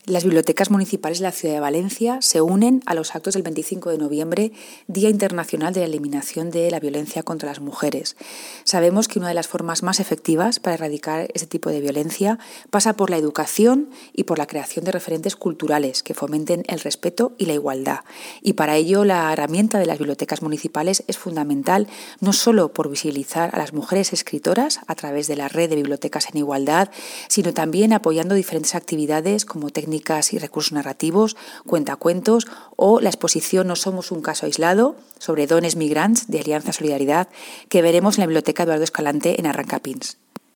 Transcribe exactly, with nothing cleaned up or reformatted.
Las bibliotecas municipales de la ciudad de Valencia se unen a los actos del veinticinco de noviembre, Día Internacional de la Eliminación de la Violencia contra las Mujeres. Sabemos que una de las formas más efectivas para erradicar este tipo de violencia pasa por la educación y por la creación de referentes culturales que fomenten el respeto y la igualdad. Y para ello la herramienta de las bibliotecas municipales es fundamental, no solo por visibilizar a las mujeres escritoras a través de la red de bibliotecas en igualdad, sino también apoyando diferentes actividades como técnicas y recursos narrativos, cuentacuentos o la exposición No somos un caso aislado sobre dones migrants de Alianza Solidaridad que veremos en la Biblioteca Eduardo Escalante en Arrancapins.